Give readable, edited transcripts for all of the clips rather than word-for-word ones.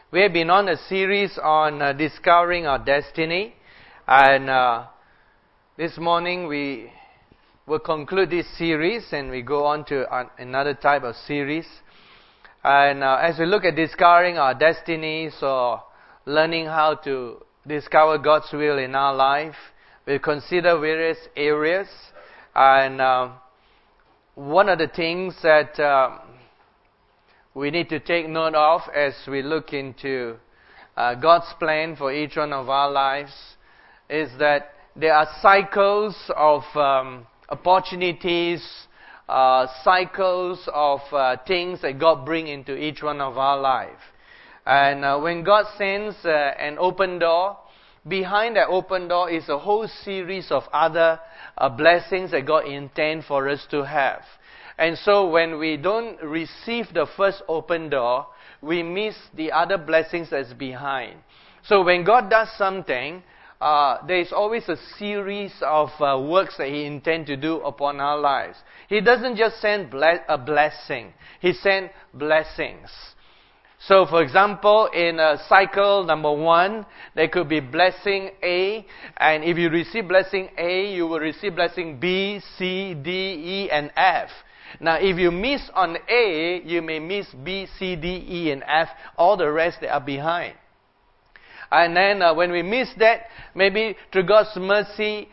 We have been on a series on discovering our destiny, and this morning we will conclude this series and we go on to another type of series. And as we look at discovering our destinies or learning how to discover God's will in our life, we'll consider various areas. And one of the things that we need to take note of as we look into God's plan for each one of our lives is that there are cycles of opportunities, cycles of things that God brings into each one of our life. And when God sends an open door, behind that open door is a whole series of other blessings that God intends for us to have. And so when we don't receive the first open door, we miss the other blessings that's behind. So when God does something, there is always a series of works that He intends to do upon our lives. He doesn't just send a blessing. He sends blessings. So for example, in cycle number 1, there could be blessing A, and if you receive blessing A, you will receive blessing B, C, D, E, and F. Now, if you miss on A, you may miss B, C, D, E, and F, all the rest that are behind. And then when we miss that, maybe through God's mercy,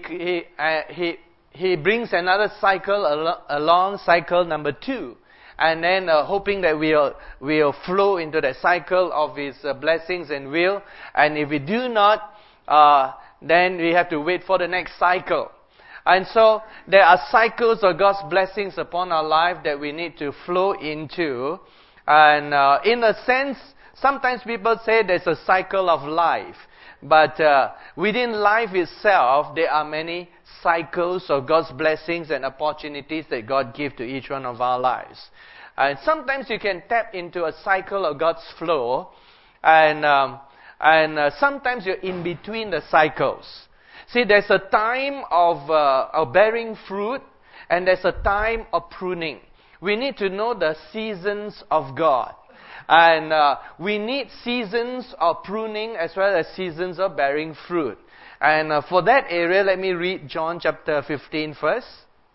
He brings another cycle along, cycle number 2. And then hoping that we'll flow into the cycle of His blessings and will. And if we do not, then we have to wait for the next cycle. And so there are cycles of God's blessings upon our life that we need to flow into. And in a sense, sometimes people say there's a cycle of life. But within life itself, there are many cycles of God's blessings and opportunities that God gives to each one of our lives. And sometimes you can tap into a cycle of God's flow, and sometimes you're in between the cycles. See, there's a time of bearing fruit, and there's a time of pruning. We need to know the seasons of God. And we need seasons of pruning as well as seasons of bearing fruit. And for that area, let me read John chapter 15 first.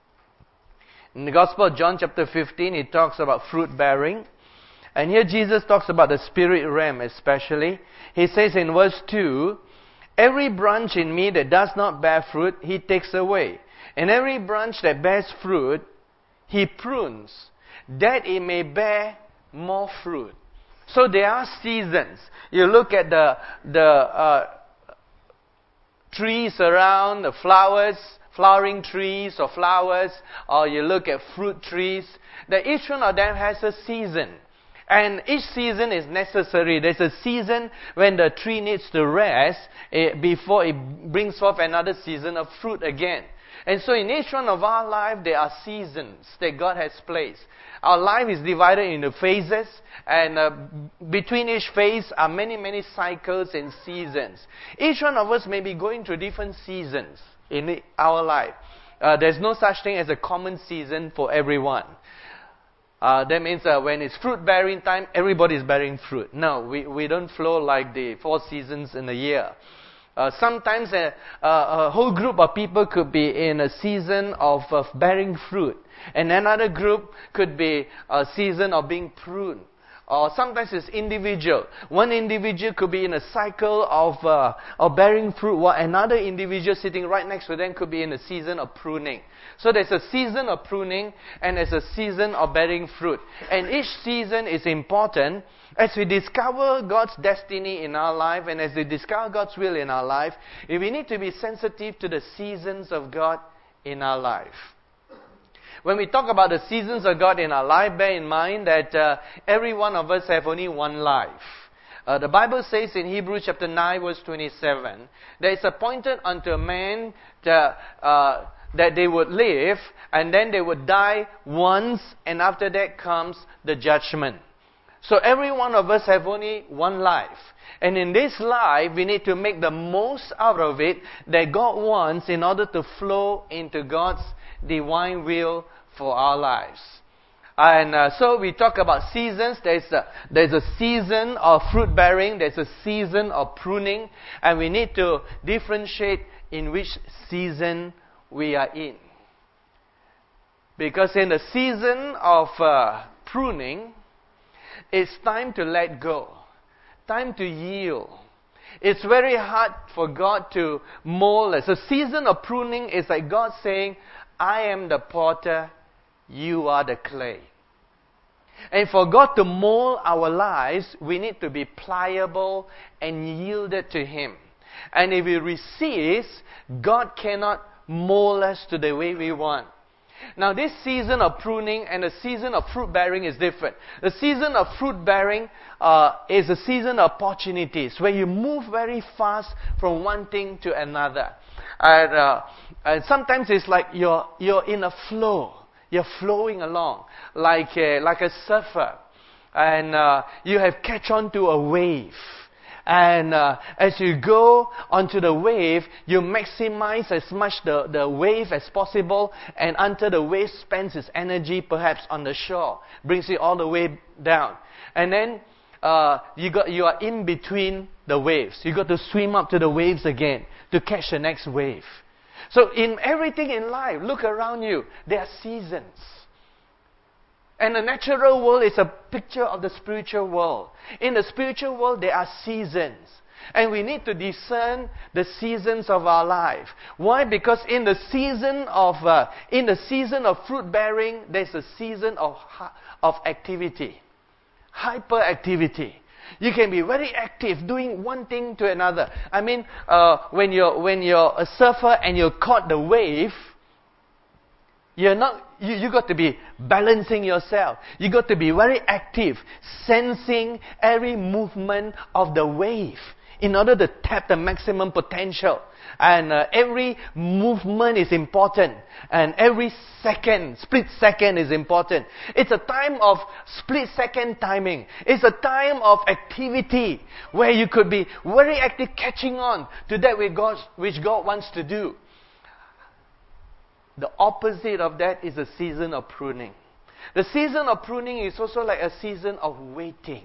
In the Gospel of John chapter 15, he talks about fruit bearing. And here Jesus talks about the spirit realm especially. He says in verse 2, "Every branch in me that does not bear fruit, He takes away. And every branch that bears fruit, He prunes, that it may bear more fruit." So there are seasons. You look at the trees around, the flowering trees or flowers, or you look at fruit trees, that each one of them has a season. And each season is necessary. There's a season when the tree needs to rest before it brings forth another season of fruit again. And so in each one of our life, there are seasons that God has placed. Our life is divided into phases, and between each phase are many, many cycles and seasons. Each one of us may be going through different seasons in our life. There's no such thing as a common season for everyone. That means when it's fruit bearing time, everybody is bearing fruit. No, we don't flow like the 4 seasons in a year. Sometimes a whole group of people could be in a season of bearing fruit, and another group could be a season of being pruned. Or sometimes it's individual. One individual could be in a cycle of bearing fruit, while another individual sitting right next to them could be in a season of pruning. So there's a season of pruning and there's a season of bearing fruit. And each season is important as we discover God's destiny in our life and as we discover God's will in our life. We need to be sensitive to the seasons of God in our life. When we talk about the seasons of God in our life, bear in mind that every one of us have only one life. The Bible says in Hebrews chapter 9 verse 27, "There is appointed unto a man that they would live, and then they would die once, and after that comes the judgment." So every one of us have only one life. And in this life, we need to make the most out of it that God wants in order to flow into God's divine will for our lives. And so we talk about seasons. There's a season of fruit bearing. There's a season of pruning. And we need to differentiate in which season we are in. Because in the season of pruning, it's time to let go. Time to yield. It's very hard for God to mold us. The season of pruning is like God saying, I am the potter, you are the clay. And for God to mold our lives, we need to be pliable and yielded to Him. And if we resist, God cannot mold us to the way we want. Now this season of pruning and the season of fruit bearing is different. The season of fruit bearing is a season of opportunities where you move very fast from one thing to another. And sometimes it's like you're in a flow. You're flowing along like a surfer. And you have catch on to a wave. And as you go onto the wave, you maximize as much the wave as possible, and until the wave spends its energy perhaps on the shore, brings it all the way down. And then you are in between the waves. You got to swim up to the waves again to catch the next wave. So in everything in life, look around you, there are seasons. And the natural world is a picture of the spiritual world. In the spiritual world, there are seasons. And we need to discern the seasons of our life. Why? Because in the season of fruit bearing, there's a season of activity. Hyperactivity. You can be very active, doing one thing to another. I mean, when you're a surfer and you're caught the wave, you got to be balancing yourself. You got to be very active, sensing every movement of the wave in order to tap the maximum potential. And every movement is important. And every split second is important. It's a time of split second timing. It's a time of activity where you could be very active, catching on to that which God wants to do. The opposite of that is a season of pruning. The season of pruning is also like a season of waiting.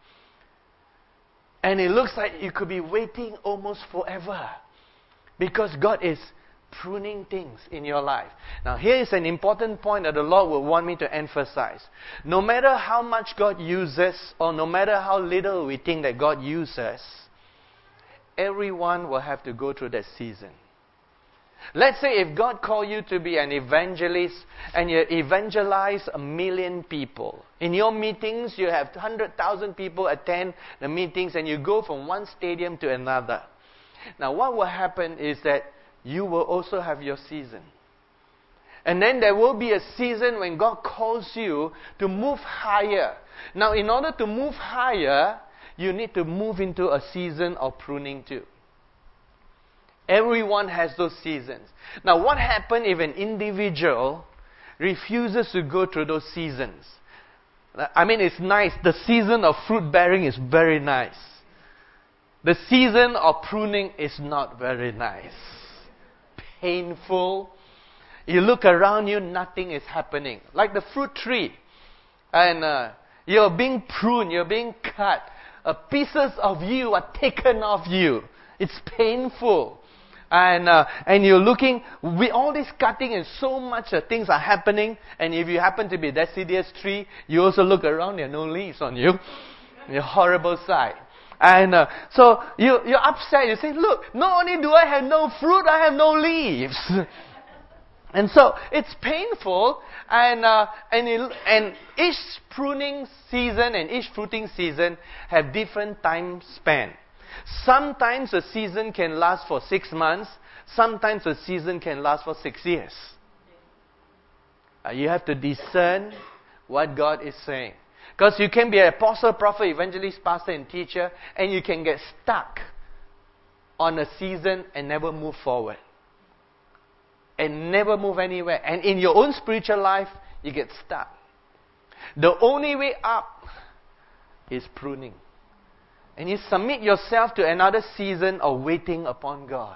And it looks like you could be waiting almost forever. Because God is pruning things in your life. Now here is an important point that the Lord will want me to emphasize. No matter how much God uses, or no matter how little we think that God uses, everyone will have to go through that season. Let's say if God called you to be an evangelist and you evangelize 1 million people. In your meetings, you have 100,000 people attend the meetings and you go from one stadium to another. Now what will happen is that you will also have your season. And then there will be a season when God calls you to move higher. Now in order to move higher, you need to move into a season of pruning too. Everyone has those seasons. Now what happens if an individual refuses to go through those seasons? I mean, it's nice. The season of fruit bearing is very nice. The season of pruning is not very nice. Painful. You look around you, nothing is happening. Like the fruit tree. And you're being pruned, you're being cut. Pieces of you are taken off you. It's painful. And you're looking, with all this cutting and so much things are happening, and if you happen to be a deciduous tree, you also look around, there are no leaves on you. A horrible sight. And so you're upset, you say, look, not only do I have no fruit, I have no leaves. And so it's painful, and each pruning season and each fruiting season have different time span. Sometimes a season can last for 6 months. Sometimes a season can last for 6 years. You have to discern what God is saying. Because you can be an apostle, prophet, evangelist, pastor, and teacher, and you can get stuck on a season and never move forward. And never move anywhere. And in your own spiritual life, you get stuck. The only way up is pruning. And you submit yourself to another season of waiting upon God,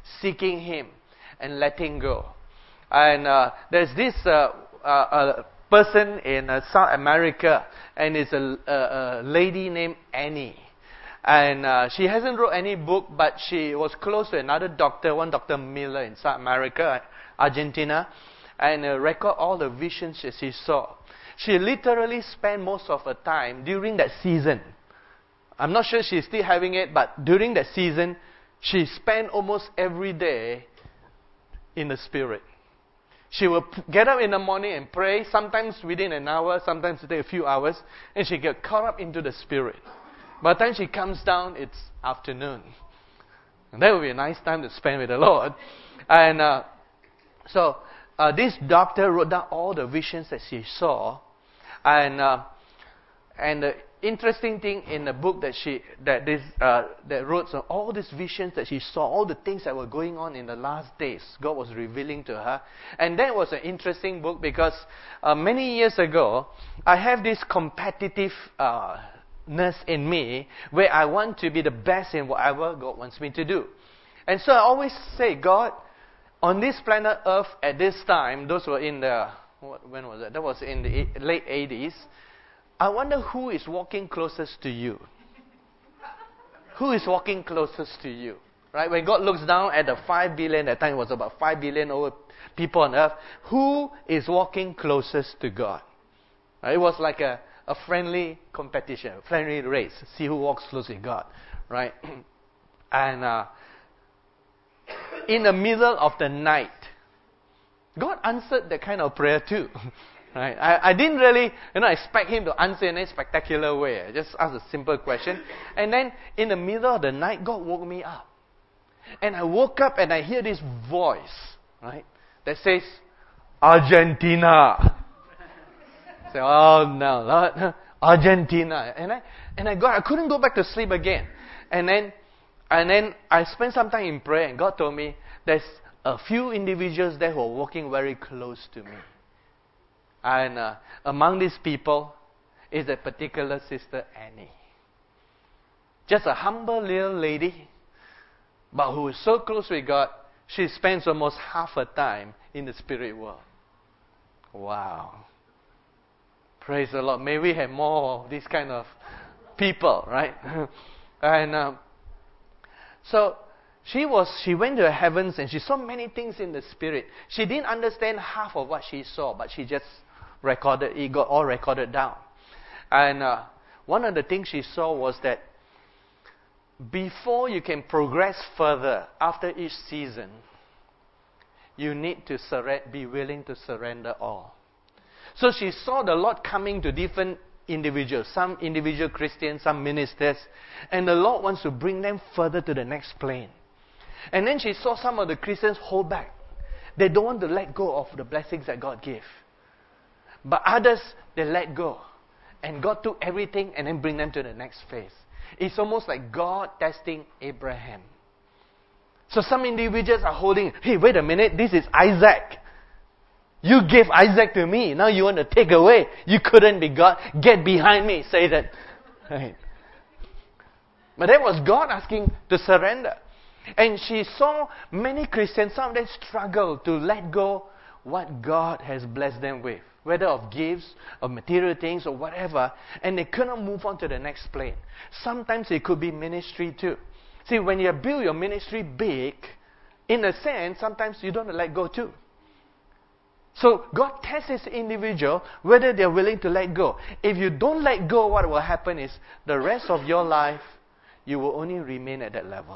seeking Him, and letting go. And there's this person in South America, and it's a lady named Annie. And she hasn't wrote any book, but she was close to another doctor, one Dr. Miller in South America, Argentina, and record all the visions that she saw. She literally spent most of her time during that season. I'm not sure she's still having it, but during that season, she spent almost every day in the Spirit. She will get up in the morning and pray, sometimes within an hour, sometimes it takes a few hours, and she get caught up into the Spirit. By the time she comes down, it's afternoon. And that would be a nice time to spend with the Lord. And so this doctor wrote down all the visions that she saw. And the interesting thing in the book that wrote so all these visions that she saw, all the things that were going on in the last days, God was revealing to her. And that was an interesting book because many years ago, I have this competitiveness in me where I want to be the best in whatever God wants me to do. And so I always say, God, on this planet Earth at this time, those were in the, when was that? That was in the late 80s. I wonder who is walking closest to you. Who is walking closest to you? Right? When God looks down at the 5 billion, that time it was about 5 billion over people on earth, who is walking closest to God? Right? It was like a friendly competition, a friendly race. See who walks close with God. Right? And in the middle of the night, God answered that kind of prayer too. Right? I didn't really, expect Him to answer in a spectacular way. I just asked a simple question. And then, in the middle of the night, God woke me up. And I woke up and I hear this voice, right, that says, Argentina. I say, oh no, Lord, Argentina. And I couldn't go back to sleep again. And then I spent some time in prayer, and God told me, there's a few individuals there who are walking very close to me. And among these people is a particular sister, Annie. Just a humble little lady, but who is so close with God, she spends almost half her time in the spirit world. Wow. Praise the Lord. May we have more of these kind of people, right? And so she went to the heavens and she saw many things in the spirit. She didn't understand half of what she saw, but she just recorded it, got all recorded down. And one of the things she saw was that before you can progress further after each season, you need to be willing to surrender all. So she saw the Lord coming to different individuals, some individual Christians, some ministers, and the Lord wants to bring them further to the next plane. And then she saw some of the Christians hold back. They don't want to let go of the blessings that God gave. But others, they let go. And God took everything and then bring them to the next phase. It's almost like God testing Abraham. So some individuals are holding, hey, wait a minute, this is Isaac. You gave Isaac to me. Now you want to take away. You couldn't be God. Get behind me, Satan. Right. But that was God asking to surrender. And she saw many Christians, some of them struggle to let go what God has blessed them with, whether of gifts, of material things, or whatever, and they couldn't move on to the next plane. Sometimes it could be ministry too. See, when you build your ministry big, in a sense, sometimes you don't let go too. So God tests this individual whether they're willing to let go. If you don't let go, what will happen is the rest of your life, you will only remain at that level.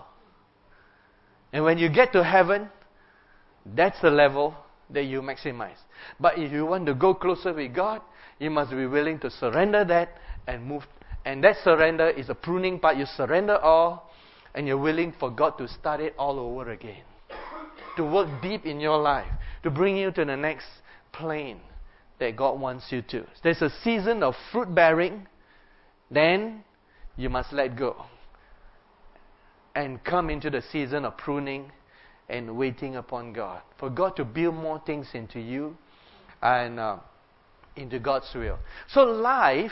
And when you get to heaven, that's the level that you maximize. But if you want to go closer with God, you must be willing to surrender that and move. And that surrender is a pruning part. You surrender all, and you're willing for God to start it all over again. To work deep in your life, to bring you to the next plane that God wants you to. There's a season of fruit bearing, then you must let go. And come into the season of pruning and waiting upon God. For God to build more things into you and into God's will. So life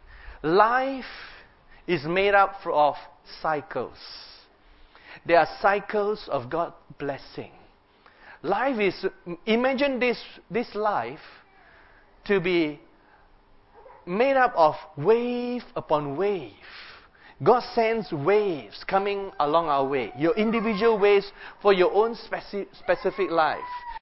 is made up of cycles. There are cycles of God's blessing. Life is, imagine this life to be made up of wave upon wave. God sends waves coming along our way. Your individual waves for your own specific life.